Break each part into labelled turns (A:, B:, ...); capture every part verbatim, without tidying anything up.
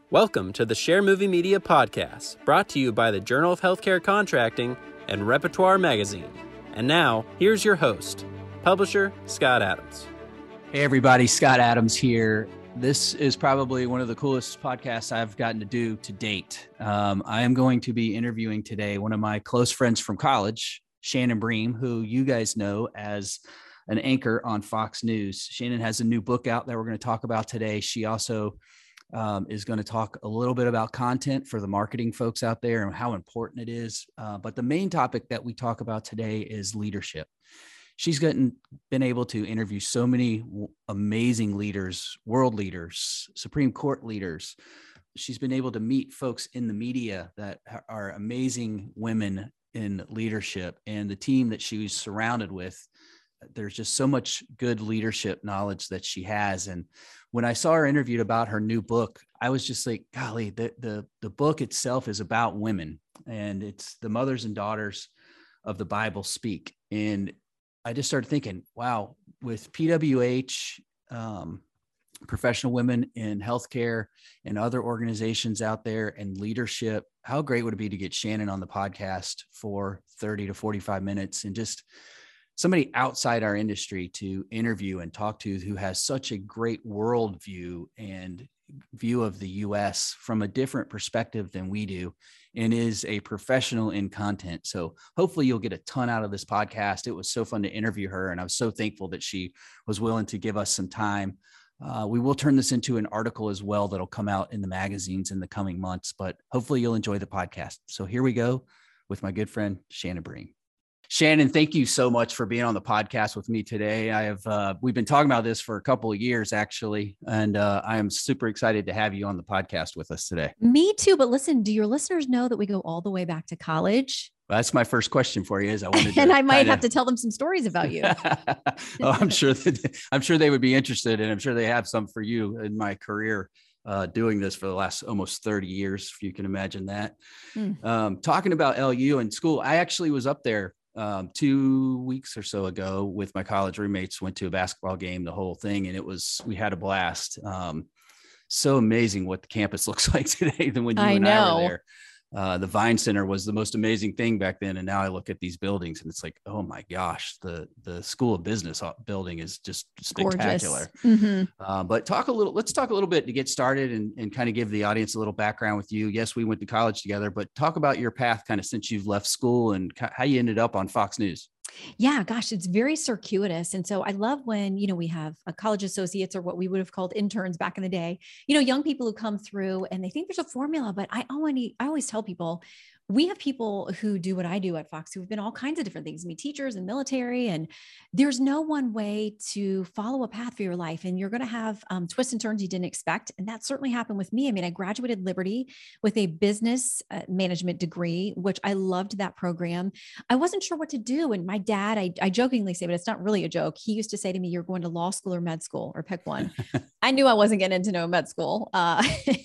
A: Welcome to the Share Movie Media Podcast, brought to you by the Journal of Healthcare Contracting and Repertoire Magazine. And now, here's your host, publisher Scott Adams.
B: Hey everybody, Scott Adams here. This is probably one of the coolest podcasts I've gotten to do to date. Um, I am going to be interviewing today one of my close friends from college, Shannon Bream, who you guys know as an anchor on Fox News. Shannon has a new book out that we're going to talk about today. She also um, is going to talk a little bit about content for the marketing folks out there and how important it is. Uh, but the main topic that we talk about today is leadership. She's gotten been able to interview so many amazing leaders, world leaders, Supreme Court leaders. She's been able to meet folks in the media that are amazing women in leadership, and the team that she was surrounded with. There's just so much good leadership knowledge that she has. And when I saw her interviewed about her new book, I was just like, golly, the, the, the book itself is about women, and it's the mothers and daughters of the Bible speak. And I just started thinking, wow, with P W H, um, professional women in healthcare and other organizations out there and leadership, how great would it be to get Shannon on the podcast for thirty to forty-five minutes and just somebody outside our industry to interview and talk to, who has such a great worldview and view of the U S from a different perspective than we do, and is a professional in content. So hopefully you'll get a ton out of this podcast. It was so fun to interview her, and I was so thankful that she was willing to give us some time. Uh, we will turn this into an article as well that'll come out in the magazines in the coming months, but hopefully you'll enjoy the podcast. So here we go with my good friend, Shannon Bream. Shannon, thank you so much for being on the podcast with me today. I have, uh, we've been talking about this for a couple of years actually, and uh, I am super excited to have you on the podcast with us today.
C: Me too. But listen, do your listeners know that we go all the way back to college?
B: Well, that's my first question for you. Is I wanted,
C: and I might
B: kinda...
C: have to tell them some stories about you.
B: oh, I'm sure that I'm sure they would be interested, and I'm sure they have some for you in my career. Uh, doing this for the last almost thirty years, if you can imagine that. Mm. Um, talking about L U and school, I actually was up there um, two weeks or so ago with my college roommates, went to a basketball game, the whole thing. And it was, we had a blast. Um, so amazing what the campus looks like today than when you I and know. I were there. Uh, the Vine Center was the most amazing thing back then. And now I look at these buildings and it's like, oh my gosh, the, the School of Business building is just spectacular. Mm-hmm. Uh, but talk a little, let's talk a little bit to get started and, and kind of give the audience a little background with you. Yes, we went to college together, but talk about your path kind of since you've left school and how you ended up on Fox News.
C: Yeah, gosh, it's very circuitous. And so I love when, you know, we have a college associates, or what we would have called interns back in the day, you know, young people who come through and they think there's a formula, but I already, I always tell people, we have people who do what I do at Fox who have been all kinds of different things. I mean, teachers and military, and there's no one way to follow a path for your life. And you're going to have um, twists and turns you didn't expect. And that certainly happened with me. I mean, I graduated Liberty with a business uh, management degree, which I loved that program. I wasn't sure what to do. And my dad, I, I jokingly say, but it's not really a joke. He used to say to me, you're going to law school or med school, or pick one. I knew I wasn't getting into no med school. Uh,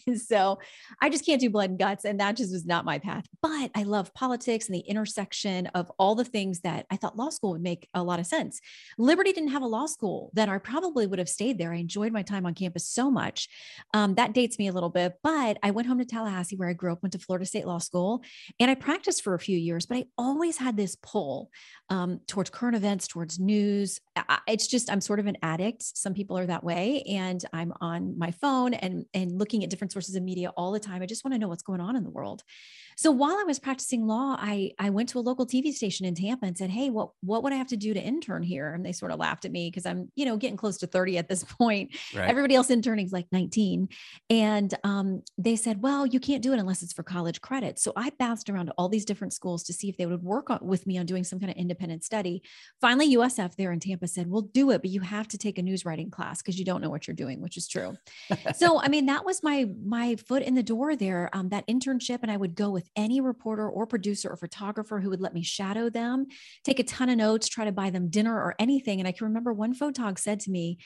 C: so I just can't do blood and guts. And that just was not my path. But I love politics and the intersection of all the things that I thought law school would make a lot of sense. Liberty didn't have a law school, then I probably would have stayed there. I enjoyed my time on campus so much. Um, that dates me a little bit, but I went home to Tallahassee, where I grew up, went to Florida State Law School, and I practiced for a few years, but I always had this pull um, towards current events, towards news. I, it's just, I'm sort of an addict. Some people are that way. And I'm on my phone and, and looking at different sources of media all the time. I just want to know what's going on in the world. So while I was practicing law, I, I went to a local T V station in Tampa and said, hey, what, what would I have to do to intern here? And they sort of laughed at me because I'm, you know, getting close to thirty at this point. Right. Everybody else interning is like nineteen. And um, they said, well, you can't do it unless it's for college credit. So I bounced around to all these different schools to see if they would work on, with me on doing some kind of independent study. Finally, U S F there in Tampa said, we'll do it, but you have to take a news writing class because you don't know what you're doing, which is true. So, I mean, that was my, my foot in the door there, um, that internship. And I would go with any reporter or producer or photographer who would let me shadow them, take a ton of notes, try to buy them dinner or anything. And I can remember one photog said to me,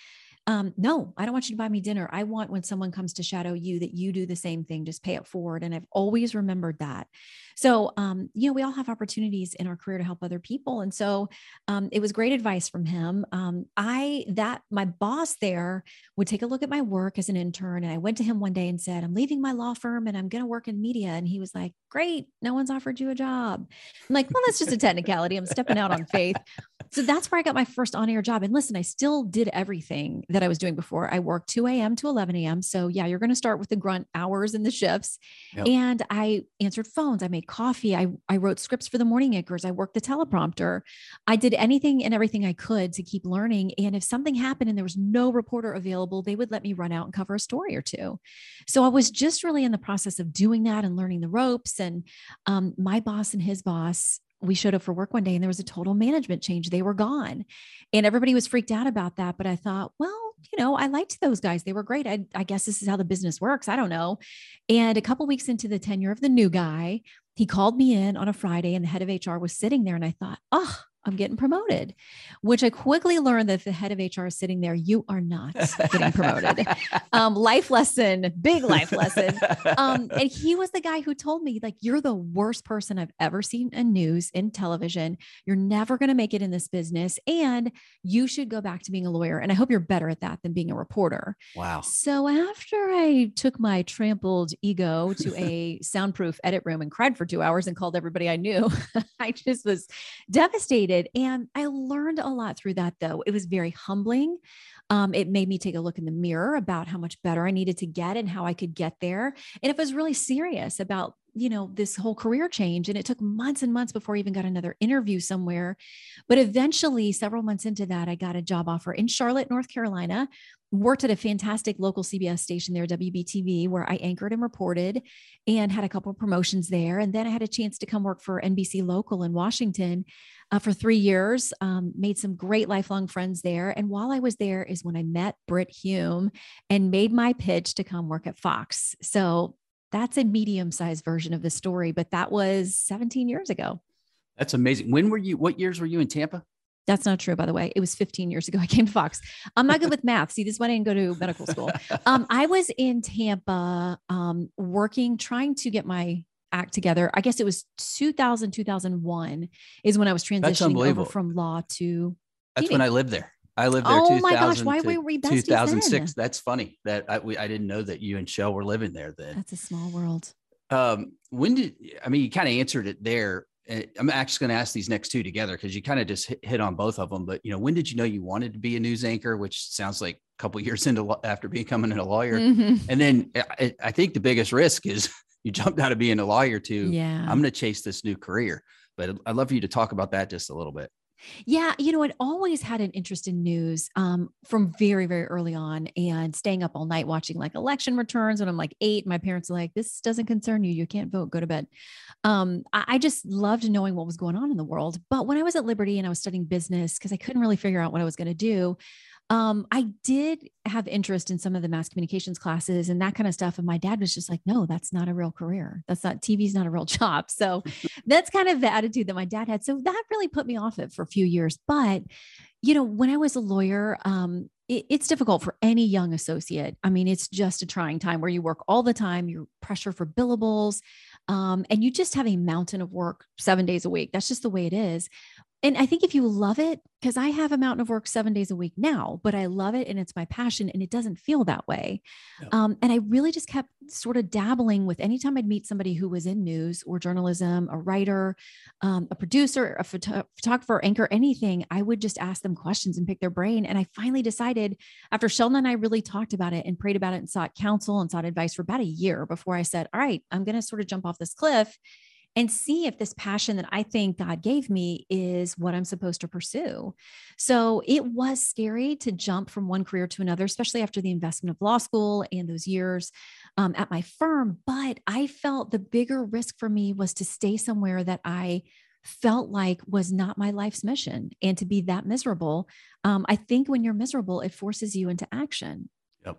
C: Um, no, I don't want you to buy me dinner. I want when someone comes to shadow you that you do the same thing, just pay it forward. And I've always remembered that. So, um, you know, we all have opportunities in our career to help other people. And so um, it was great advice from him. Um, I, that my boss there would take a look at my work as an intern. And I went to him one day and said, I'm leaving my law firm and I'm going to work in media. And he was like, great. No one's offered you a job. I'm like, well, that's just a technicality. I'm stepping out on faith. So that's where I got my first on-air job. And listen, I still did everything that I was doing before. I worked two a.m. to eleven a.m. So yeah, you're going to start with the grunt hours and the shifts. Yep. And I answered phones. I made coffee. I, I wrote scripts for the morning anchors. I worked the teleprompter. I did anything and everything I could to keep learning. And if something happened and there was no reporter available, they would let me run out and cover a story or two. So I was just really in the process of doing that and learning the ropes. And um, my boss and his boss, we showed up for work one day and there was a total management change. They were gone and everybody was freaked out about that. But I thought, well, you know, I liked those guys. They were great. I, I guess this is how the business works. I don't know. And a couple of weeks into the tenure of the new guy, he called me in on a Friday and the head of H R was sitting there. And I thought, oh, I'm getting promoted, which I quickly learned that if the head of H R is sitting there, you are not getting promoted. um, life lesson, big life lesson. Um, and he was the guy who told me, like, you're the worst person I've ever seen in news, in television. You're never going to make it in this business. And you should go back to being a lawyer. And I hope you're better at that than being a reporter.
B: Wow.
C: So after I took my trampled ego to a soundproof edit room and cried for two hours and called everybody I knew, I just was devastated. And I learned a lot through that, though. It was very humbling. Um, it made me take a look in the mirror about how much better I needed to get and how I could get there. And if I was really serious about, you know, this whole career change, and it took months and months before I even got another interview somewhere. But eventually, several months into that, I got a job offer in Charlotte, North Carolina, worked at a fantastic local C B S station there, W B T V, where I anchored and reported and had a couple of promotions there. And then I had a chance to come work for N B C Local in Washington uh, for three years, um, made some great lifelong friends there. And while I was there is when I met Brit Hume and made my pitch to come work at Fox. So that's a medium-sized version of the story, but that was seventeen years ago.
B: That's amazing. When were you, what years were you in Tampa?
C: That's not true, by the way. It was fifteen years ago. I came to Fox. I'm not good with math. See, this is why I didn't go to medical school. Um, I was in Tampa um, working, trying to get my act together. I guess it was two thousand, two thousand one is when I was transitioning over from law to
B: That's
C: T V.
B: when I lived there. I lived there.
C: Oh my gosh. Why were we besties
B: two thousand six.
C: then?
B: That's funny that I, we, I didn't know that you and Shell were living there then.
C: That's a small world.
B: Um, when did, I mean, you kind of answered it there. I'm actually going to ask these next two together because you kind of just hit, hit on both of them. But, you know, when did you know you wanted to be a news anchor, which sounds like a couple of years into after becoming a lawyer? Mm-hmm. And then I, I think the biggest risk is you jumped out of being a lawyer to,
C: yeah.
B: I'm going to chase this new career. But I'd love for you to talk about that just a little bit.
C: Yeah. You know, I'd always had an interest in news um, from very, very early on, and staying up all night watching like election returns when I'm like eight. My parents are like, this doesn't concern you. You can't vote, go to bed. Um, I, I just loved knowing what was going on in the world. But when I was at Liberty and I was studying business, because I couldn't really figure out what I was going to do, Um, I did have interest in some of the mass communications classes and that kind of stuff. And my dad was just like, no, that's not a real career. That's not, T V's not a real job. So that's kind of the attitude that my dad had. So that really put me off it for a few years. But, you know, when I was a lawyer, um, it, it's difficult for any young associate. I mean, it's just a trying time where you work all the time, you're pressure for billables, um, and you just have a mountain of work seven days a week. That's just the way it is. And I think if you love it, because I have a mountain of work seven days a week now, but I love it and it's my passion and it doesn't feel that way. Yep. Um, and I really just kept sort of dabbling with anytime I'd meet somebody who was in news or journalism, a writer, um, a producer, a photo- photographer, anchor, anything, I would just ask them questions and pick their brain. And I finally decided after Sheldon and I really talked about it and prayed about it and sought counsel and sought advice for about a year before I said, all right, I'm going to sort of jump off this cliff and see if this passion that I think God gave me is what I'm supposed to pursue. So it was scary to jump from one career to another, especially after the investment of law school and those years um, at my firm. But I felt the bigger risk for me was to stay somewhere that I felt like was not my life's mission, and to be that miserable. Um, I think when you're miserable, it forces you into action.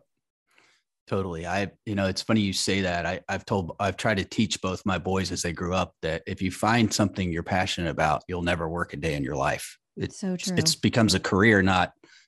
B: Totally. I, you know, it's funny you say that. I, I've told, I've tried to teach both my boys as they grew up that if you find something you're passionate about, you'll never work a day in your life. It's
C: so true.
B: It becomes a career, not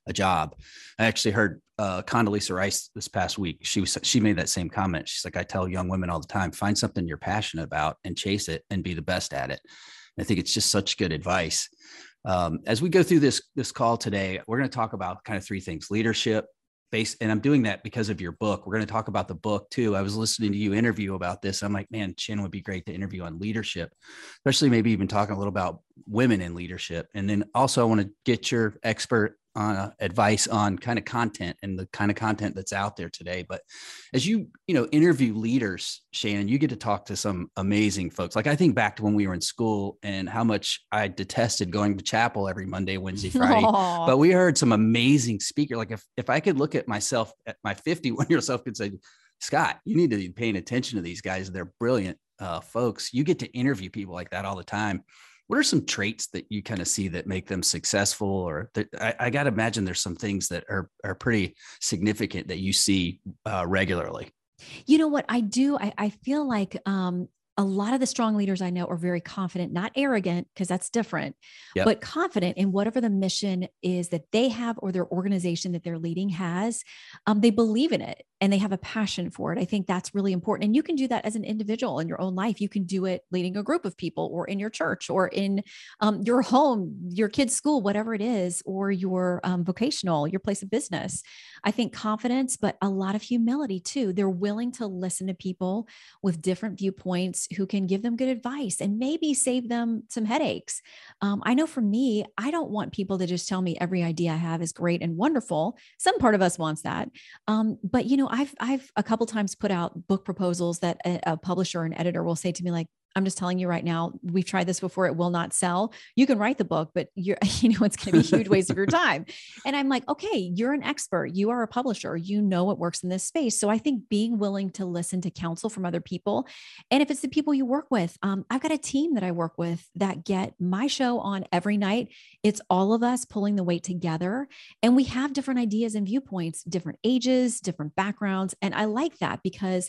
B: a job. I actually heard uh, Condoleezza Rice this past week. She was, she made that same comment. She's like, I tell young women all the time, find something you're passionate about and chase it and be the best at it. And I think it's just such good advice. Um, as we go through this, this call today, we're going to talk about kind of three things: leadership, based, and I'm doing that because of your book. We're going to talk about the book too. I was listening to you interview about this. I'm like, man, Shannon would be great to interview on leadership, especially maybe even talking a little about women in leadership. And then also I want to get your expert on uh, advice on kind of content and the kind of content that's out there today. But as you, you know, interview leaders, Shannon, you get to talk to some amazing folks. Like I think back to when we were in school and how much I detested going to chapel every Monday, Wednesday, Friday, Aww. But we heard some amazing speaker. Like if, if I could look at myself at my fifty-one year old self could say, Scott, you need to be paying attention to these guys. They're brilliant uh, folks. You get to interview people like that all the time. What are some traits that you kind of see that make them successful? Or that, I, I got to imagine there's some things that are, are pretty significant that you see uh, regularly.
C: You know what I do? I, I feel like um, a lot of the strong leaders I know are very confident, not arrogant, because that's different, yep. but confident in whatever the mission is that they have or their organization that they're leading has. Um, they believe in it and they have a passion for it. I think that's really important. And you can do that as an individual in your own life. You can do it leading a group of people or in your church or in um, your home, your kid's school, whatever it is, or your um, vocational, your place of business. I think confidence, but a lot of humility too. They're willing to listen to people with different viewpoints who can give them good advice and maybe save them some headaches. Um, I know for me, I don't want people to just tell me every idea I have is great and wonderful. Some part of us wants that. Um, but you know, I've, I've a couple times put out book proposals that a, a publisher and editor will say to me, like, I'm just telling you right now, we've tried this before. It will not sell. You can write the book, but you're, you know, it's going to be a huge waste of your time. And I'm like, okay, you're an expert. You are a publisher. You know what works in this space. So I think being willing to listen to counsel from other people. And if it's the people you work with, um, I've got a team that I work with that get my show on every night. It's all of us pulling the weight together. And we have different ideas and viewpoints, different ages, different backgrounds. And I like that because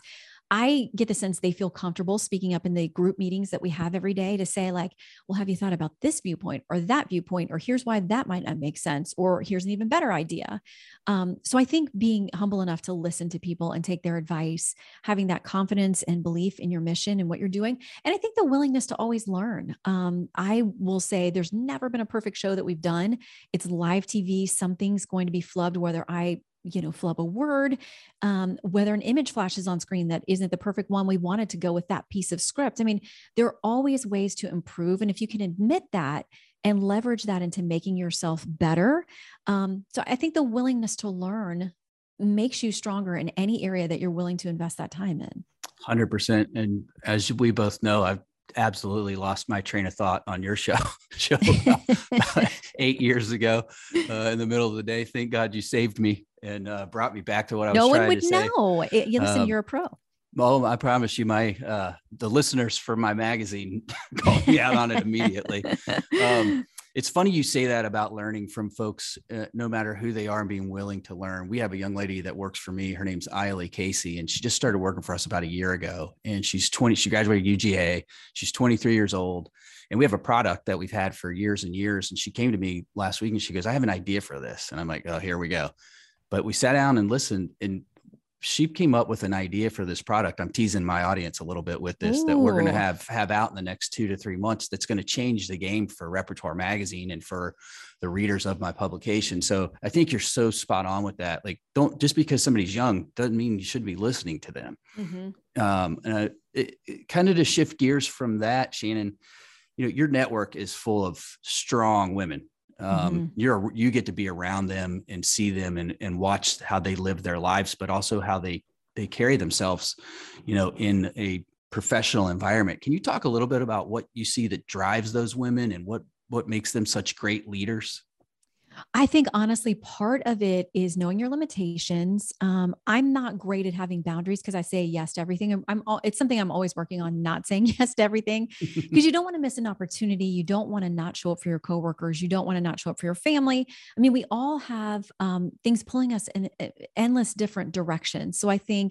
C: I get the sense they feel comfortable speaking up in the group meetings that we have every day to say like, well, have you thought about this viewpoint or that viewpoint, or here's why that might not make sense, or here's an even better idea. Um, so I think being humble enough to listen to people and take their advice, having that confidence and belief in your mission and what you're doing. And I think the willingness to always learn. Um, I will say there's never been a perfect show that we've done. It's live T V. Something's going to be flubbed, whether I you know, flub a word, um, whether an image flashes on screen that isn't the perfect one we wanted to go with that piece of script. I mean, there are always ways to improve. And if you can admit that and leverage that into making yourself better. Um, so I think the willingness to learn makes you stronger in any area that you're willing to invest that time in.
B: one hundred percent. And as we both know, I've absolutely lost my train of thought on your show, show about, about eight years ago uh, in the middle of the day. Thank God you saved me and uh, brought me back to what I was
C: no
B: trying to say.
C: No one would know. It, you listen, um, you're a pro.
B: Well, I promise you, my uh, the listeners for my magazine called me out on it immediately. Um, it's funny you say that about learning from folks, uh, no matter who they are, and being willing to learn. We have a young lady that works for me. Her name's Ailey Casey, and she just started working for us about a year ago. And she's twenty. She graduated U G A. She's twenty-three years old. And we have a product that we've had for years and years. And she came to me last week and she goes, I have an idea for this. And I'm like, oh, here we go. But we sat down and listened, and she came up with an idea for this product. I'm teasing my audience a little bit with this, Ooh. that we're going to have, have out in the next two to three months. That's going to change the game for Repertoire Magazine and for the readers of my publication. So I think you're so spot on with that. Like, don't, just because somebody's young doesn't mean you should be listening to them. Mm-hmm. Um, and I, it, it, kind of to shift gears from that, Shannon, you know, your network is full of strong women. Um, mm-hmm. you're, you get to be around them and see them and, and watch how they live their lives, but also how they, they carry themselves, you know, in a professional environment. Can you talk a little bit about what you see that drives those women and what, what makes them such great leaders?
C: I think honestly, part of it is knowing your limitations. Um, I'm not great at having boundaries because I say yes to everything. I'm, I'm it's something I'm always working on, not saying yes to everything, because you don't want to miss an opportunity. You don't want to not show up for your coworkers. You don't want to not show up for your family. I mean, we all have um, things pulling us in endless different directions. So I think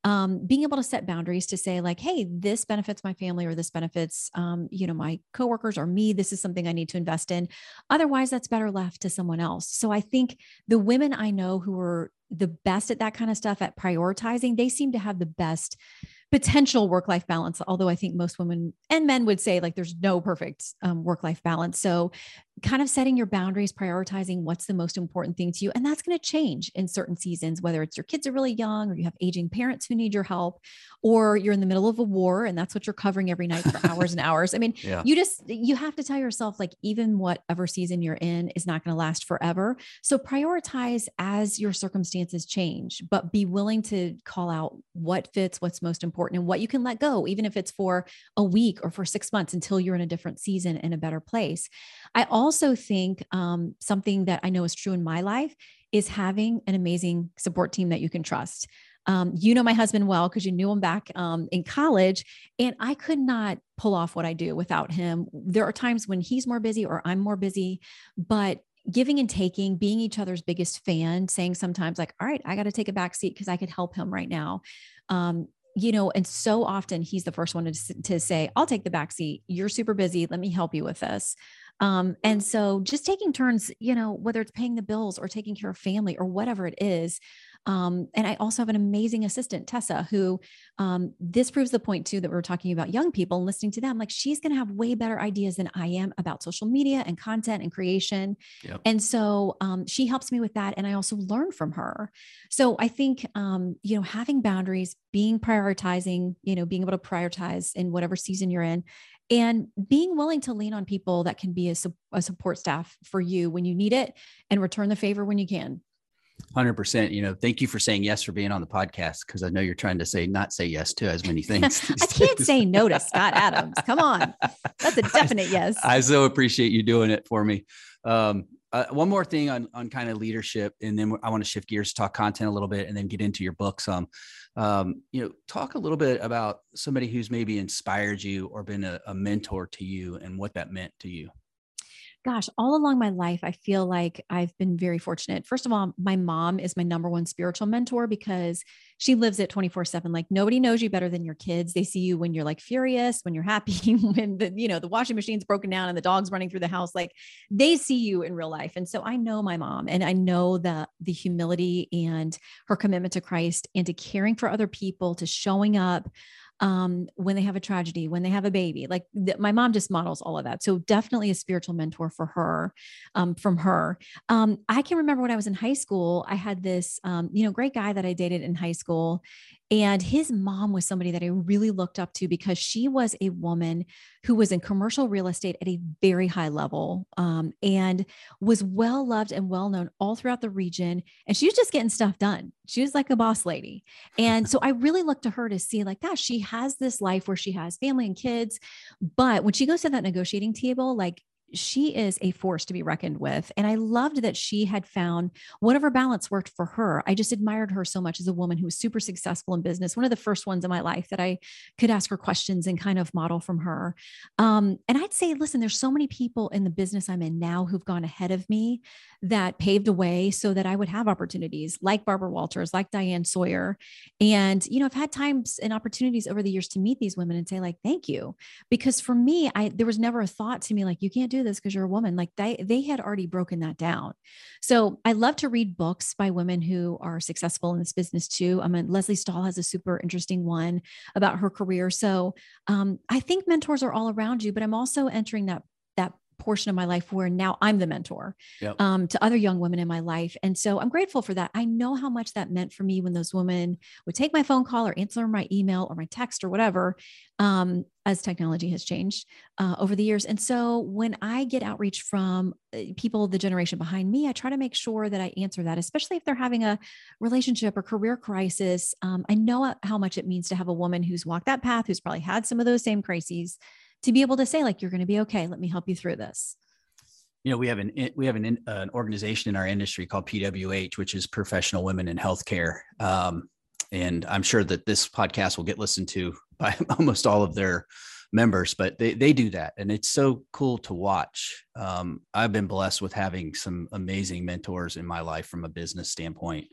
C: um, being able to set boundaries to say like, hey, this benefits my family, or this benefits, um, you know, my coworkers or me. This is something I need to invest in. Otherwise, that's better left to someone else. So I think the women I know who are the best at that kind of stuff, at prioritizing, they seem to have the best potential work-life balance. Although I think most women and men would say like there's no perfect um, work-life balance. So kind of setting your boundaries, prioritizing what's the most important thing to you. And that's going to change in certain seasons, whether it's your kids are really young, or you have aging parents who need your help, or you're in the middle of a war and that's what you're covering every night for hours and hours. I mean, yeah. you just, you have to tell yourself like, even whatever season you're in is not going to last forever. So prioritize as your circumstances change, but be willing to call out what fits, what's most important, and what you can let go, even if it's for a week or for six months until you're in a different season in a better place. I also think um, something that I know is true in my life is having an amazing support team that you can trust. Um, you know my husband well, because you knew him back um, in college, and I could not pull off what I do without him. There are times when he's more busy or I'm more busy, but giving and taking, being each other's biggest fan, saying sometimes like, all right, I got to take a back seat because I could help him right now. Um, you know, and so often he's the first one to, to say, I'll take the back seat. You're super busy. Let me help you with this. Um, and so just taking turns, you know, whether it's paying the bills or taking care of family or whatever it is. Um, and I also have an amazing assistant, Tessa, who um, this proves the point too, that we were talking about young people and listening to them. Like she's going to have way better ideas than I am about social media and content and creation. Yep. And so um, she helps me with that. And I also learn from her. So I think, um, you know, having boundaries, being prioritizing, you know, being able to prioritize in whatever season you're in, and being willing to lean on people that can be a, a support staff for you when you need it, and return the favor when you can.
B: one hundred percent. You know, thank you for saying yes for being on the podcast, because I know you're trying to say not say yes to as many things.
C: I can't say no to Scott Adams. Come on. That's a definite yes.
B: I, I so appreciate you doing it for me. Um, uh, one more thing on, on kind of leadership, and then I want to shift gears, talk content a little bit, and then get into your book some. Um, you know, talk a little bit about somebody who's maybe inspired you or been a, a mentor to you and what that meant to you.
C: Gosh, all along my life, I feel like I've been very fortunate. First of all, my mom is my number one spiritual mentor, because she lives it twenty-four seven. Like nobody knows you better than your kids. They see you when you're like furious, when you're happy, when the, you know, the washing machine's broken down and the dog's running through the house. Like they see you in real life. And so I know my mom, and I know the, the humility and her commitment to Christ and to caring for other people, to showing up um, when they have a tragedy, when they have a baby. Like th- my mom just models all of that. So definitely a spiritual mentor for her, um, from her. Um, I can remember when I was in high school, I had this, um, you know, great guy that I dated in high school, and his mom was somebody that I really looked up to, because she was a woman who was in commercial real estate at a very high level, um, and was well loved and well known all throughout the region. And she was just getting stuff done. She was like a boss lady. And so I really looked to her to see like, gosh, she has this life where she has family and kids. But when she goes to that negotiating table, like she is a force to be reckoned with. And I loved that she had found whatever balance worked for her. I just admired her so much as a woman who was super successful in business. One of the first ones in my life that I could ask her questions and kind of model from her. Um, and I'd say, listen, there's so many people in the business I'm in now who've gone ahead of me that paved a way so that I would have opportunities like Barbara Walters, like Diane Sawyer. And, you know, I've had times and opportunities over the years to meet these women and say like, thank you. Because for me, I, there was never a thought to me like, you can't do this because you're a woman. Like they, they had already broken that down. So I love to read books by women who are successful in this business too. I mean, Leslie Stahl has a super interesting one about her career. So um, I think mentors are all around you, but I'm also entering that, that portion of my life where now I'm the mentor yep. um, to other young women in my life. And so I'm grateful for that. I know how much that meant for me when those women would take my phone call or answer my email or my text or whatever, um, as technology has changed uh, over the years. And so when I get outreach from people, the generation behind me, I try to make sure that I answer that, especially if they're having a relationship or career crisis. Um, I know how much it means to have a woman who's walked that path, who's probably had some of those same crises, to be able to say like, you're going to be okay. Let me help you through this.
B: You know, we have an, we have an, an organization in our industry called P W H, which is Professional Women in Healthcare. Um, and I'm sure that this podcast will get listened to by almost all of their members, but they, they do that. And it's so cool to watch. Um, I've been blessed with having some amazing mentors in my life from a business standpoint.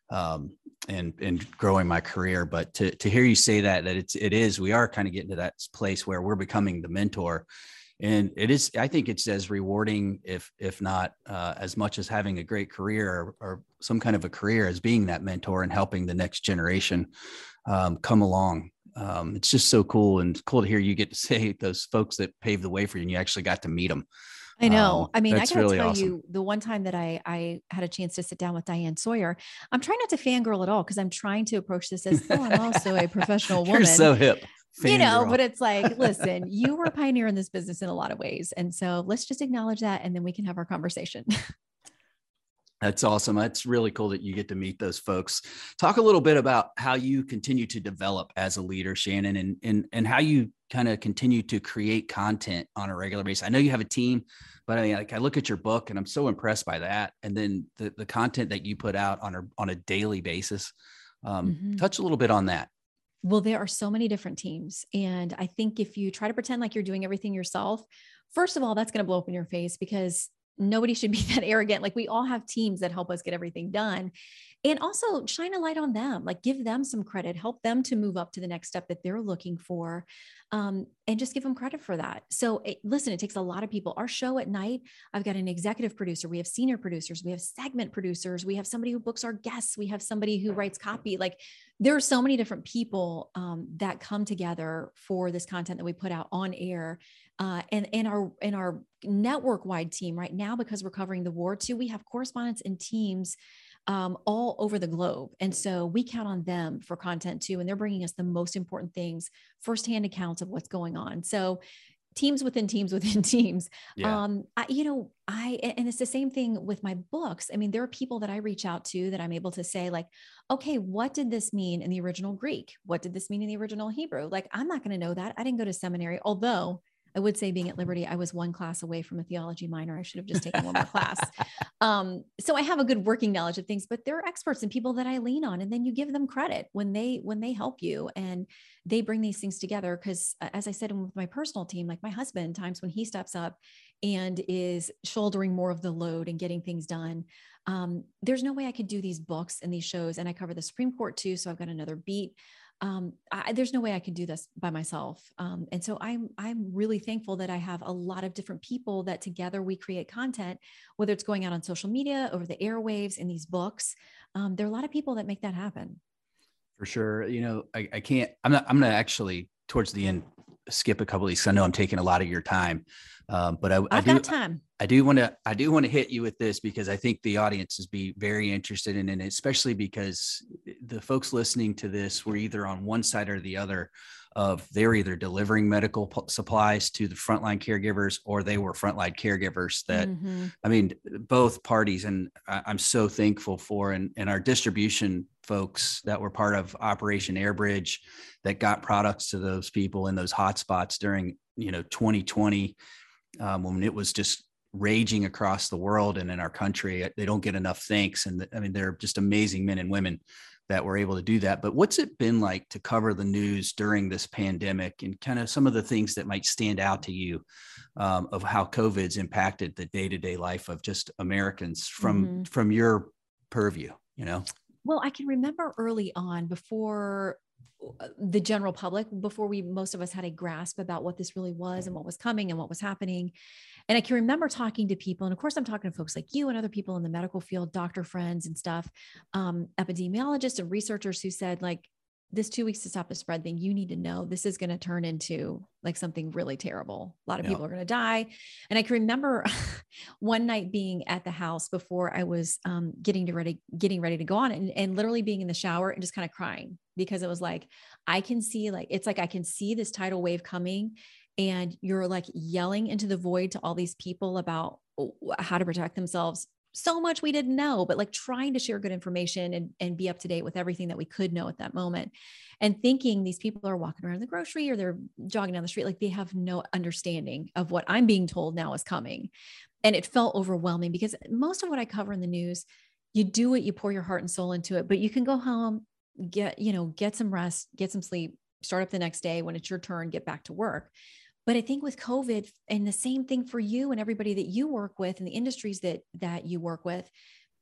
B: um, and, and growing my career. But to, to hear you say that, that it's, it is, we are kind of getting to that place where we're becoming the mentor. And it is, I think it's as rewarding, if, if not uh, as much as having a great career or, or some kind of a career, as being that mentor and helping the next generation um, come along. Um, it's just so cool, and cool to hear you get to say those folks that paved the way for you, and you actually got to meet them.
C: I know. Um, I mean, I gotta
B: really
C: tell
B: awesome.
C: you, the one time that I I had a chance to sit down with Diane Sawyer, I'm trying not to fangirl at all, because I'm trying to approach this as, oh, I'm also a professional woman.
B: You're so hip.
C: Fan you know, girl. But it's like, listen, you were a pioneer in this business in a lot of ways. And so let's just acknowledge that, and then we can have our conversation.
B: That's awesome. That's really cool that you get to meet those folks. Talk a little bit about how you continue to develop as a leader, Shannon, and, and, and how you kind of continue to create content on a regular basis. I know you have a team, but I mean, like, I look at your book and I'm so impressed by that. And then the, the content that you put out on a, on a daily basis. Um, mm-hmm. Touch a little bit on that.
C: Well, there are so many different teams. And I think if you try to pretend like you're doing everything yourself, first of all, that's going to blow up in your face, because nobody should be that arrogant. Like, we all have teams that help us get everything done. And also shine a light on them, like give them some credit, help them to move up to the next step that they're looking for. Um, and just give them credit for that. So it, listen, it takes a lot of people. Our show at night, I've got an executive producer. We have senior producers. We have segment producers. We have somebody who books our guests. We have somebody who writes copy. Like, there are so many different people um, that come together for this content that we put out on air. Uh, and, and our, and our network wide team right now, because we're covering the war too, we have correspondents and teams um, all over the globe. And so we count on them for content too. And they're bringing us the most important things, firsthand accounts of what's going on. So teams within teams within teams. Yeah. Um, I, you know, I, and it's the same thing with my books. I mean, there are people that I reach out to that I'm able to say, like, okay, what did this mean in the original Greek? What did this mean in the original Hebrew? Like, I'm not going to know that. I didn't go to seminary, although I would say, being at Liberty, I was one class away from a theology minor. I should have just taken one more class. Um, so I have a good working knowledge of things, but there are experts and people that I lean on, and then you give them credit when they, when they help you and they bring these things together. Cause as I said, with my personal team, like my husband, times when he steps up and is shouldering more of the load and getting things done, um, there's no way I could do these books and these shows. And I cover the Supreme Court too. So I've got another beat. Um, I, there's no way I could do this by myself. Um, and so I'm, I'm really thankful that I have a lot of different people that together we create content, whether it's going out on social media, over the airwaves, in these books. Um, there are a lot of people that make that happen.
B: For sure. You know, I, I can't, I'm not, I'm going to actually towards the end, skip a couple of these. I know I'm taking a lot of your time. Um, but I, I
C: I've
B: do,
C: got time.
B: I do want to, I do want to hit you with this, because I think the audience is be very interested in it, especially because the folks listening to this were either on one side or the other of, they were either delivering medical p- supplies to the frontline caregivers, or they were frontline caregivers that, mm-hmm. I mean, both parties. And I, I'm so thankful for, and, and our distribution folks that were part of Operation Airbridge that got products to those people in those hotspots during, you know, twenty twenty, um, when it was just raging across the world and in our country. They don't get enough thanks. And I mean, they're just amazing men and women that were able to do that. But what's it been like to cover the news during this pandemic, and kind of some of the things that might stand out to you um, of how COVID's impacted the day-to-day life of just Americans from, mm-hmm. from your purview, you know?
C: Well, I can remember early on, before the general public, before we, most of us had a grasp about what this really was and what was coming and what was happening. And I can remember talking to people, and of course I'm talking to folks like you and other people in the medical field, doctor friends and stuff, um, epidemiologists and researchers who said, like, this two weeks to stop the spread thing, you need to know this is going to turn into like something really terrible. A lot of yeah. people are going to die. And I can remember one night being at the house before I was um, getting to ready, getting ready to go on, and, and literally being in the shower and just kind of crying, because it was like, I can see, like, it's like, I can see this tidal wave coming, and you're like yelling into the void to all these people about how to protect themselves. So much we didn't know, but like trying to share good information and, and be up to date with everything that we could know at that moment. And thinking these people are walking around the grocery or they're jogging down the street, like they have no understanding of what I'm being told now is coming. And it felt overwhelming, because most of what I cover in the news, you do it, you pour your heart and soul into it, but you can go home, get, you know, get some rest, get some sleep, start up the next day when it's your turn, get back to work. But I think with COVID, and the same thing for you and everybody that you work with and the industries that, that you work with,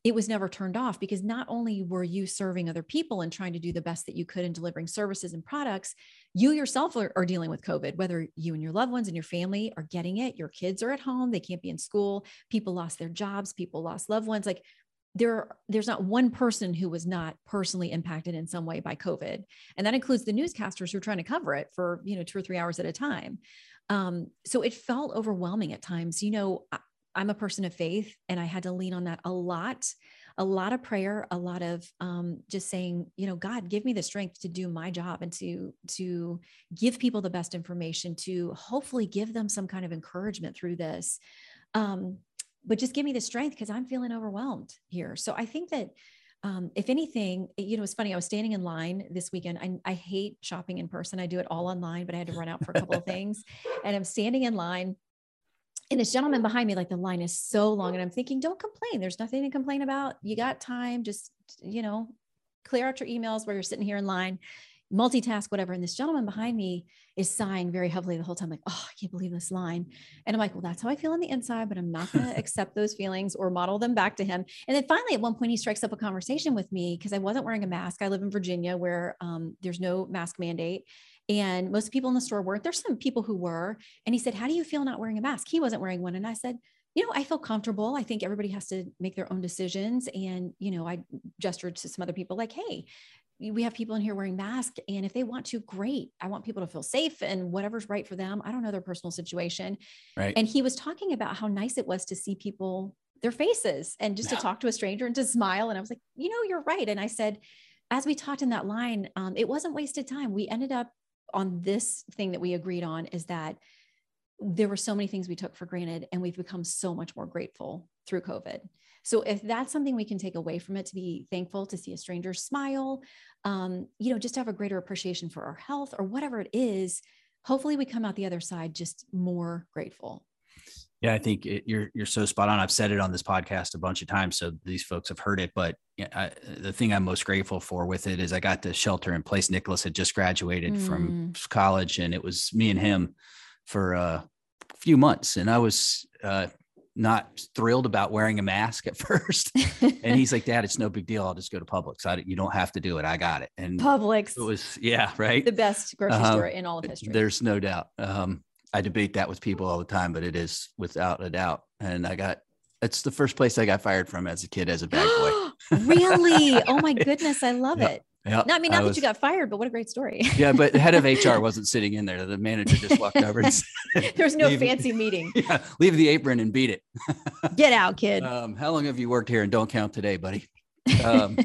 C: it was never turned off, because not only were you serving other people and trying to do the best that you could in delivering services and products, you yourself are, are dealing with COVID, whether you and your loved ones and your family are getting it, your kids are at home, they can't be in school, people lost their jobs, people lost loved ones. Like there, there's not one person who was not personally impacted in some way by COVID. And that includes the newscasters who are trying to cover it for, you know, two or three hours at a time. Um, so it felt overwhelming at times. You know, I, I'm a person of faith, and I had to lean on that a lot, a lot of prayer, a lot of um, just saying, you know, God, give me the strength to do my job and to, to give people the best information, to hopefully give them some kind of encouragement through this. Um, but just give me the strength, because I'm feeling overwhelmed here. So I think that um, if anything, you know, it's funny, I was standing in line this weekend. I, I hate shopping in person. I do it all online, but I had to run out for a couple of things, and I'm standing in line. And this gentleman behind me, like the line is so long, and I'm thinking, don't complain. There's nothing to complain about. You got time. Just, you know, clear out your emails while you're sitting here in line, multitask, whatever. And this gentleman behind me is sighing very heavily the whole time. Like, oh, I can't believe this line. And I'm like, well, that's how I feel on the inside, but I'm not going to accept those feelings or model them back to him. And then finally, at one point, he strikes up a conversation with me, because I wasn't wearing a mask. I live in Virginia, where um, there's no mask mandate. And most people in the store weren't. There's some people who were. And he said, how do you feel not wearing a mask? He wasn't wearing one. And I said, you know, I feel comfortable. I think everybody has to make their own decisions. And, you know, I gestured to some other people like, hey, we have people in here wearing masks, and if they want to, great. I want people to feel safe, and whatever's right for them. I don't know their personal situation.
B: Right.
C: And he was talking about how nice it was to see people, their faces, and just
B: Yeah.
C: to talk to a stranger and to smile. And I was like, you know, you're right. And I said, as we talked in that line, um, it wasn't wasted time. We ended up on this thing that we agreed on, is that there were so many things we took for granted, and we've become so much more grateful through COVID. So if that's something we can take away from it, to be thankful, to see a stranger smile, um, you know, just to have a greater appreciation for our health or whatever it is, hopefully we come out the other side just more grateful.
B: Yeah, I think it, you're you're so spot on. I've said it on this podcast a bunch of times, so these folks have heard it. But yeah, I, the thing I'm most grateful for with it is I got to shelter in place. Nicholas had just graduated
C: Mm.
B: from college, and it was me and him for a few months, and I was uh, not thrilled about wearing a mask at first. And he's like, Dad, it's no big deal. I'll just go to Publix. I, you don't have to do it. I got it. And
C: Publix,
B: it was, yeah, right.
C: the best grocery
B: Um,
C: store in all of history.
B: There's no doubt. Um, I debate that with people all the time, but it is without a doubt. And I got, it's the first place I got fired from as a kid, as a bag boy.
C: Really? Oh my goodness. I love
B: Yeah.
C: it.
B: Yeah,
C: No, I mean, not
B: I
C: that
B: was-
C: you got fired, but what a great story.
B: yeah, but the head of H R wasn't sitting in there. The manager just walked over and said,
C: There's no
B: "Leave-
C: fancy meeting.
B: Yeah, leave the apron and beat it.
C: Get out, kid.
B: Um, how long have you worked here? And don't count today, buddy. Um,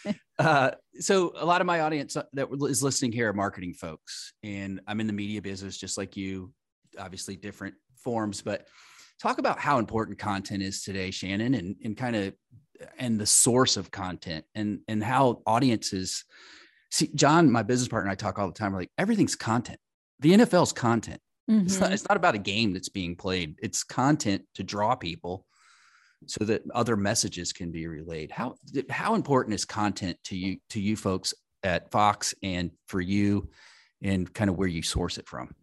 B: uh, so a lot of my audience that is listening here are marketing folks, and I'm in the media business just like you, obviously different forms, but talk about how important content is today, Shannon, and, and kind of, and the source of content, and, and how audiences see. John, my business partner, and I talk all the time. We're like, everything's content. The N F L's content. It's not,
C: Mhm.
B: it's not about a game that's being played. It's content to draw people so that other messages can be relayed. How, how important is content to you, to you folks at Fox, and for you, and kind of where you source it from?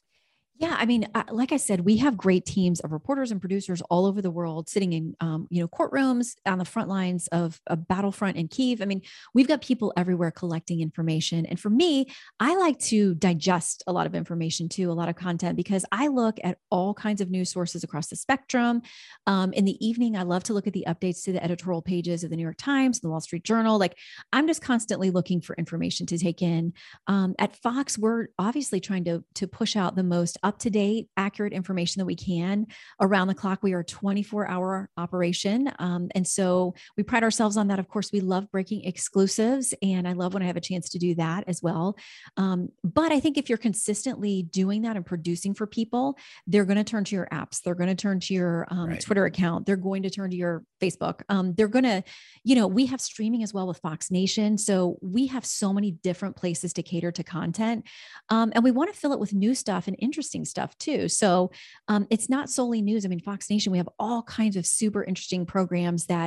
C: Yeah, I mean, uh, like I said, we have great teams of reporters and producers all over the world, sitting in, um, you know, courtrooms on the front lines of a battlefront in Kyiv. I mean, we've got people everywhere collecting information. And for me, I like to digest a lot of information too, a lot of content, because I look at all kinds of news sources across the spectrum. Um, in the evening, I love to look at the updates to the editorial pages of the New York Times, the Wall Street Journal. Like, I'm just constantly looking for information to take in. Um, at Fox, we're obviously trying to to push out the most up-to-date, accurate information that we can around the clock. We are a twenty-four hour operation. Um, and so we pride ourselves on that. Of course, we love breaking exclusives, and I love when I have a chance to do that as well. Um, but I think if you're consistently doing that and producing for people, they're going to turn to your apps. They're going to turn to your um,
B: Right.
C: Twitter account. They're going to turn to your Facebook. Um, they're going to, you know, we have streaming as well with Fox Nation. So we have so many different places to cater to content. Um, and we want to fill it with new stuff and interesting stuff too. So um, it's not solely news. I mean, Fox Nation, we have all kinds of super interesting programs that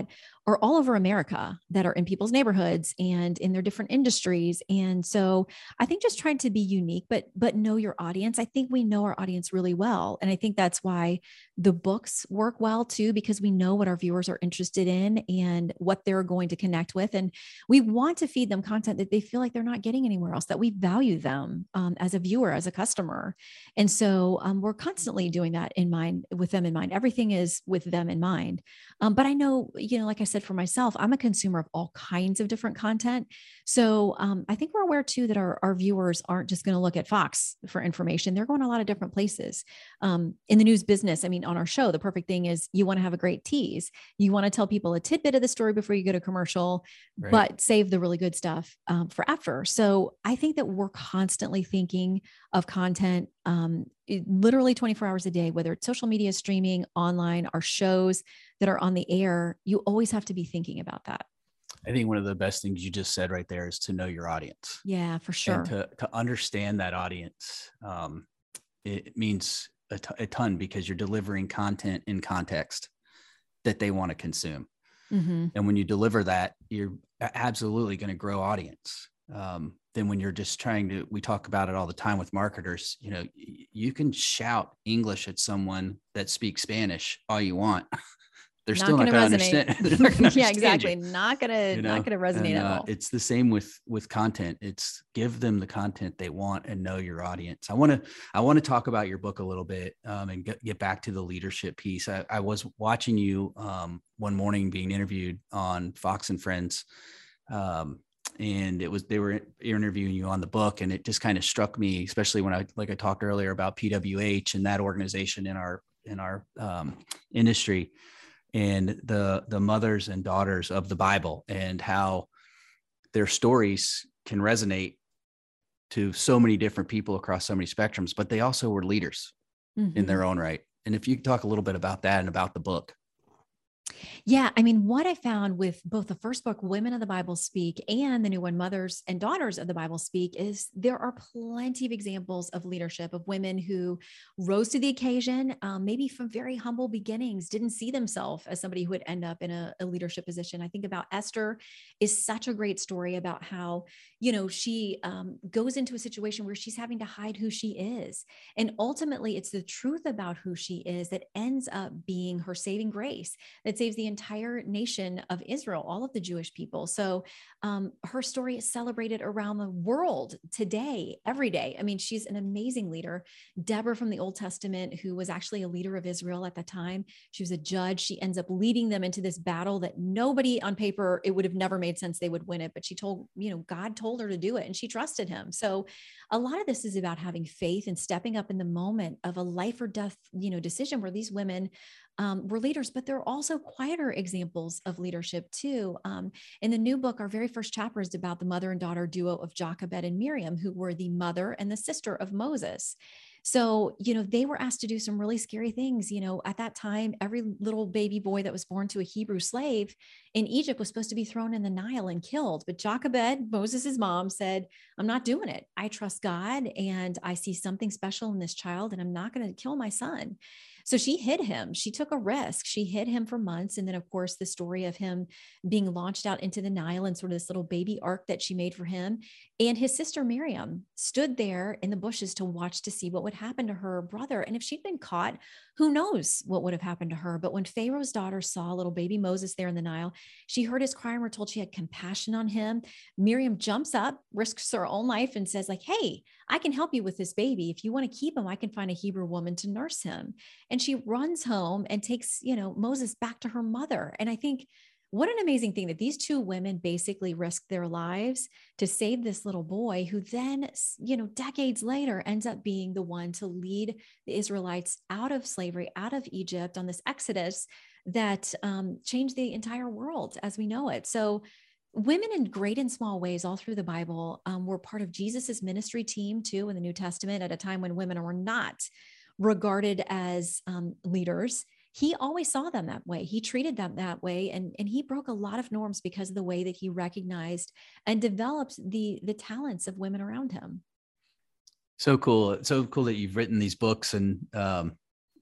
C: are all over America that are in people's neighborhoods and in their different industries. And so I think just trying to be unique, but, but know your audience. I think we know our audience really well. And I think that's why the books work well too, because we know what our viewers are interested in and what they're going to connect with. And we want to feed them content that they feel like they're not getting anywhere else, that we value them um, as a viewer, as a customer. And so um, we're constantly doing that in mind, with them in mind. Everything is with them in mind. Um, but I know, you know, like I said, for myself, I'm a consumer of all kinds of different content. So um, I think we're aware too that our, our viewers aren't just going to look at Fox for information. They're going a lot of different places. Um, in the news business, I mean, on our show, the perfect thing is you want to have a great tease. You want to tell people a tidbit of the story before you go to commercial, right, but save the really good stuff um, for after. So I think that we're constantly thinking of content um, literally twenty-four hours a day, whether it's social media, streaming, online, our shows that are on the air. You always have to be thinking about that.
B: I think one of the best things you just said right there is to know your audience.
C: Yeah, for sure.
B: And to, to understand that audience. Um, it means a, t- a ton, because you're delivering content in context that they want to consume. Mm-hmm. And when you deliver that, you're absolutely going to grow audience. Um, then when you're just trying to, we talk about it all the time with marketers, you know, y- you can shout English at someone that speaks Spanish all you want. They're not still not going to understand. They're not gonna
C: yeah,
B: understand
C: exactly.
B: you,
C: not going to,
B: you know?
C: not going to resonate
B: and,
C: at
B: uh,
C: all.
B: It's the same with, with content. It's give them the content they want and know your audience. I want to, I want to talk about your book a little bit um, and get, get back to the leadership piece. I, I was watching you um, one morning being interviewed on Fox and Friends. Um, and it was, they were interviewing you on the book, and it just kind of struck me, especially when I, like I talked earlier about P W H and that organization in our, in our um, industry, and the, the mothers and daughters of the Bible, and how their stories can resonate to so many different people across so many spectrums, but they also were leaders mm-hmm. in their own right. And if you could talk a little bit about that and about the book.
C: Yeah. I mean, what I found with both the first book, Women of the Bible Speak, and the new one, Mothers and Daughters of the Bible Speak, is there are plenty of examples of leadership, of women who rose to the occasion, um, maybe from very humble beginnings, didn't see themselves as somebody who would end up in a, a leadership position. I think about Esther is such a great story about how, you know, she um, goes into a situation where she's having to hide who she is. And ultimately, it's the truth about who she is that ends up being her saving grace, that saves the entire nation of Israel, all of the Jewish people. So um, her story is celebrated around the world today, every day. I mean, she's an amazing leader. Deborah from the Old Testament, who was actually a leader of Israel at the time, she was a judge. She ends up leading them into this battle that nobody on paper, it would have never made sense they would win it. But she told, you know, God told her to do it, and she trusted him. So a lot of this is about having faith and stepping up in the moment of a life or death, you know, decision where these women Um, were leaders, but there are also quieter examples of leadership too. Um, in the new book, our very first chapter is about the mother and daughter duo of Jochebed and Miriam, who were the mother and the sister of Moses. So, you know, they were asked to do some really scary things. You know, at that time, every little baby boy that was born to a Hebrew slave in Egypt was supposed to be thrown in the Nile and killed. But Jochebed, Moses's mom, said, I'm not doing it. I trust God, and I see something special in this child, and I'm not going to kill my son. So she hid him. She took a risk. She hid him for months. And then, of course, the story of him being launched out into the Nile and sort of this little baby ark that she made for him. And his sister Miriam stood there in the bushes to watch to see what would happen to her brother. And if she'd been caught, who knows what would have happened to her. But when Pharaoh's daughter saw little baby Moses there in the Nile, she heard his cry and were told she had compassion on him. Miriam jumps up, risks her own life, and says, like, hey, I can help you with this baby. If you want to keep him, I can find a Hebrew woman to nurse him. And she runs home and takes, you know, Moses back to her mother. And I think what an amazing thing that these two women basically risked their lives to save this little boy, who then, you know, decades later ends up being the one to lead the Israelites out of slavery, out of Egypt on this exodus that um, changed the entire world as we know it. So women in great and small ways all through the Bible um, were part of Jesus's ministry team too in the New Testament at a time when women were not regarded as um, leaders. He always saw them that way. He treated them that way. And, and he broke a lot of norms because of the way that he recognized and developed the, the talents of women around him.
B: So cool. So cool that you've written these books and um,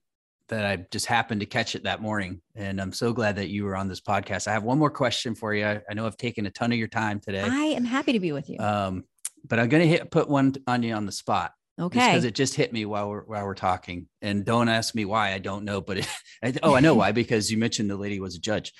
B: that I just happened to catch it that morning. And I'm so glad that you were on this podcast. I have one more question for you. I, I know I've taken a ton of your time today.
C: I am happy to be with you.
B: Um, but I'm going to hit, put one on you on the spot.
C: Okay.
B: Because it just hit me while we're, while we're talking, and don't ask me why. I don't know, but it, I, oh, I know why, because you mentioned the lady was a judge.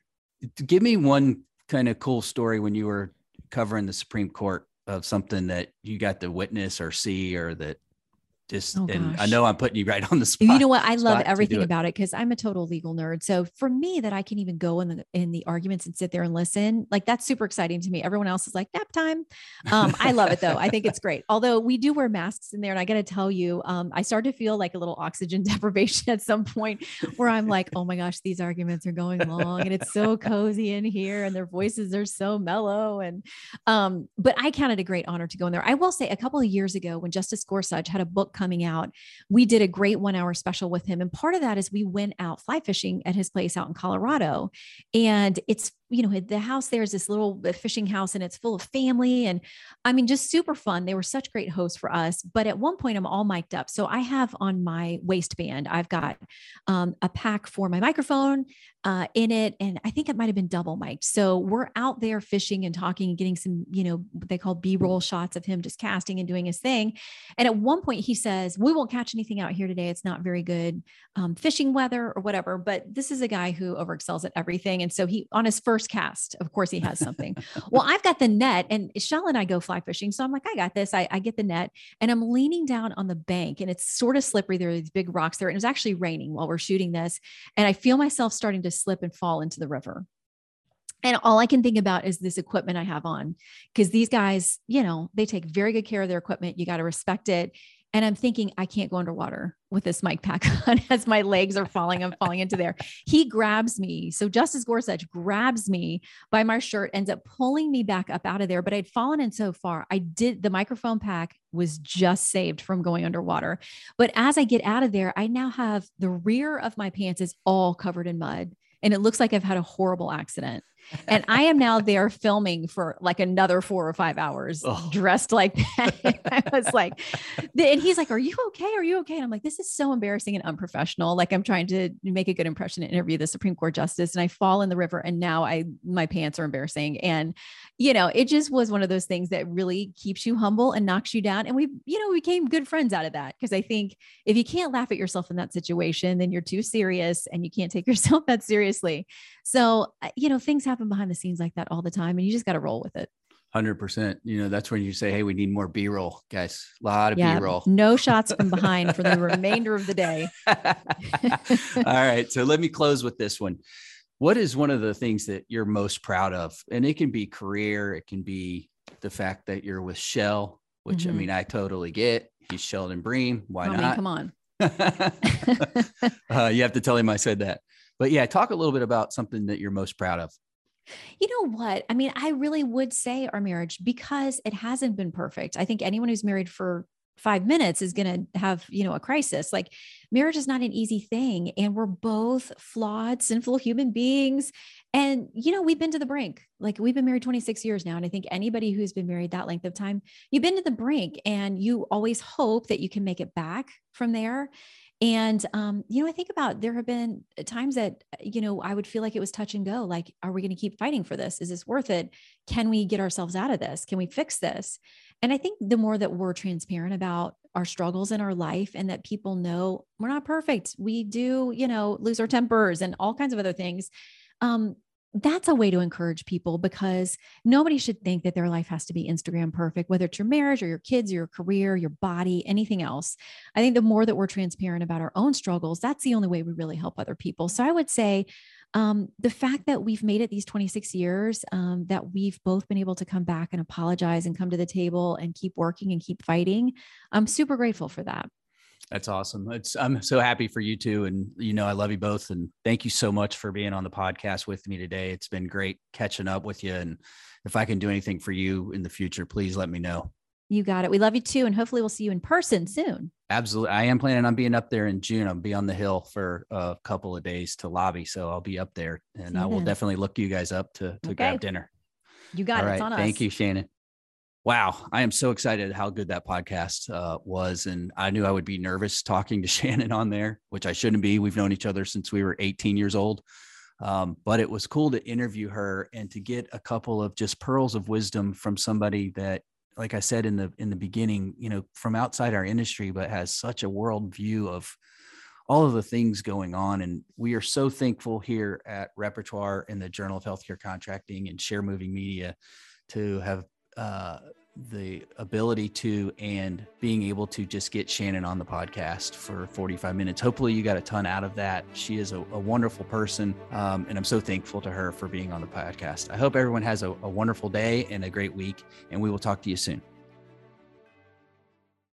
B: Give me one kind of cool story when you were covering the Supreme Court of something that you got to witness or see, or that just,
C: oh,
B: and
C: gosh.
B: I know I'm putting you right on the spot.
C: You know what? I love everything about it because I'm a total legal nerd. So for me, that I can even go in the in the arguments and sit there and listen, like that's super exciting to me. Everyone else is like nap time. Um, I love it though. I think it's great. Although we do wear masks in there, and I got to tell you, um, I started to feel like a little oxygen deprivation at some point, where I'm like, oh my gosh, these arguments are going long, and it's so cozy in here, and their voices are so mellow. And um, but I counted a great honor to go in there. I will say, a couple of years ago, when Justice Gorsuch had a book coming out, we did a great one hour special with him. And part of that is we went out fly fishing at his place out in Colorado. And it's, you know, the house there is this little fishing house, and it's full of family. And I mean, just super fun. They were such great hosts for us. But at one point I'm all mic'd up. So I have on my waistband, I've got um, a pack for my microphone uh, in it. And I think it might've been double mic'd. So we're out there fishing and talking and getting some, you know, what they call B-roll shots of him just casting and doing his thing. And at one point he says, we won't catch anything out here today. It's not very good um, fishing weather or whatever, but this is a guy who overexcels at everything. And so he, on his first cast, of course he has something. Well, I've got the net, and Shell and I go fly fishing. So I'm like, I got this. I, I get the net, and I'm leaning down on the bank, and it's sort of slippery. There are these big rocks there. And it was actually raining while we're shooting this. And I feel myself starting to slip and fall into the river. And all I can think about is this equipment I have on, because these guys, you know, they take very good care of their equipment. You got to respect it. And I'm thinking, I can't go underwater with this mic pack on as my legs are falling. I'm falling into there. He grabs me. So Justice Gorsuch grabs me by my shirt, ends up pulling me back up out of there. But I'd fallen in so far. I did, the microphone pack was just saved from going underwater. But as I get out of there, I now have the rear of my pants is all covered in mud. And it looks like I've had a horrible accident. And I am now there filming for like another four or five hours oh. dressed like that. I was like, and he's like, are you okay? Are you okay? And I'm like, this is so embarrassing and unprofessional. Like I'm trying to make a good impression and interview the Supreme Court justice. And I fall in the river, and now I, my pants are embarrassing. And, you know, it just was one of those things that really keeps you humble and knocks you down. And we, you know, we became good friends out of that. Cause I think if you can't laugh at yourself in that situation, then you're too serious and you can't take yourself that seriously. So, you know, things happen behind the scenes like that all the time, and you just got to roll with it.
B: one hundred percent. You know, that's when you say, hey, we need more B-roll, guys. A lot of
C: yeah,
B: B-roll.
C: No shots from behind for the remainder of the day.
B: All right. So let me close with this one. What is one of the things that you're most proud of? And it can be career. It can be the fact that you're with Shell, which mm-hmm. I mean, I totally get. He's Sheldon Bream. Why
C: oh,
B: not?
C: Man, come on.
B: uh, you have to tell him I said that. But yeah, talk a little bit about something that you're most proud of.
C: You know what? I mean, I really would say our marriage, because it hasn't been perfect. I think anyone who's married for five minutes is going to have, you know, a crisis. Like marriage is not an easy thing. And we're both flawed, sinful human beings. And, you know, we've been to the brink. Like we've been married twenty-six years now. And I think anybody who's been married that length of time, you've been to the brink, and you always hope that you can make it back from there. And, um, you know, I think about, there have been times that, you know, I would feel like it was touch and go. Like, are we going to keep fighting for this? Is this worth it? Can we get ourselves out of this? Can we fix this? And I think the more that we're transparent about our struggles in our life, and that people know we're not perfect, we do, you know, lose our tempers and all kinds of other things. Um, that's a way to encourage people, because nobody should think that their life has to be Instagram perfect, whether it's your marriage or your kids or your career, your body, anything else. I think the more that we're transparent about our own struggles, that's the only way we really help other people. So I would say um, the fact that we've made it these twenty-six years, um, that we've both been able to come back and apologize and come to the table and keep working and keep fighting, I'm super grateful for that.
B: That's awesome. It's, I'm so happy for you two. And, you know, I love you both. And thank you so much for being on the podcast with me today. It's been great catching up with you. And if I can do anything for you in the future, please let me know.
C: You got it. We love you too. And hopefully we'll see you in person soon.
B: Absolutely. I am planning on being up there in June. I'll be on the Hill for a couple of days to lobby. So I'll be up there, and I will definitely look you guys up to, to
C: okay.
B: grab dinner.
C: You got
B: All
C: it.
B: right.
C: It's on us.
B: Thank you, Shannon. Wow. I am so excited how good that podcast uh, was. And I knew I would be nervous talking to Shannon on there, which I shouldn't be. We've known each other since we were eighteen years old. Um, but it was cool to interview her and to get a couple of just pearls of wisdom from somebody that, like I said in the in the beginning, you know, from outside our industry, but has such a world view of all of the things going on. And we are so thankful here at Repertoire and the Journal of Healthcare Contracting and Share Moving Media to have uh, the ability to and being able to just get Shannon on the podcast for forty-five minutes. Hopefully you got a ton out of that. She is a, a wonderful person. Um, and I'm so thankful to her for being on the podcast. I hope everyone has a, a wonderful day and a great week, and we will talk to you soon.